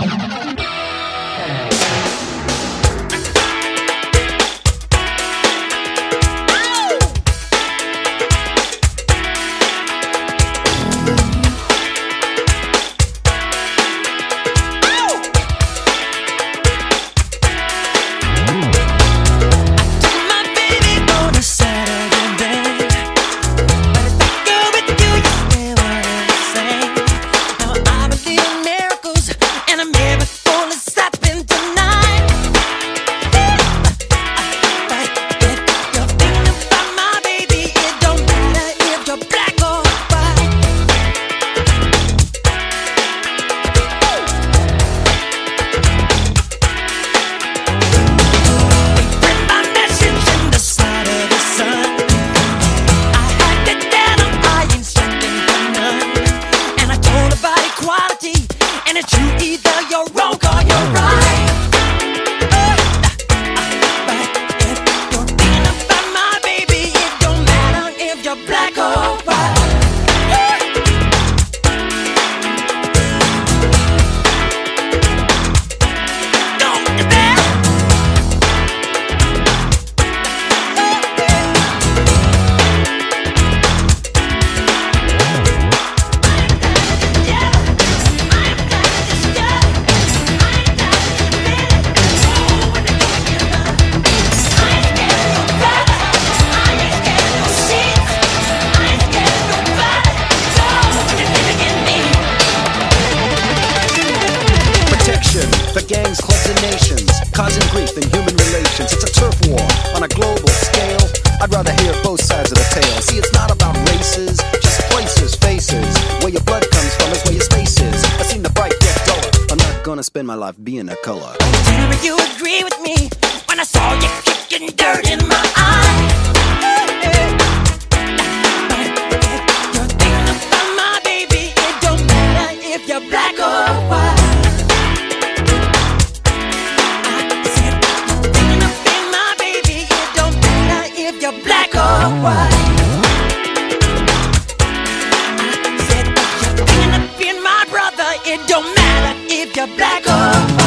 The gangs, clubs and nations, causing grief in human relations. It's a turf war on a global scale. I'd rather hear both sides of the tale. See, it's not about races, just places, faces. Where your blood comes from is where your space is. I seen the bright get duller. I'm not gonna spend my life being a color. Tell me you agree with me when I saw you kicking dirt in my eye. You're thinking about my baby. It don't matter if you're black or white. Black or white. I said, you're thinking of being my brother. It don't matter if you're black or white.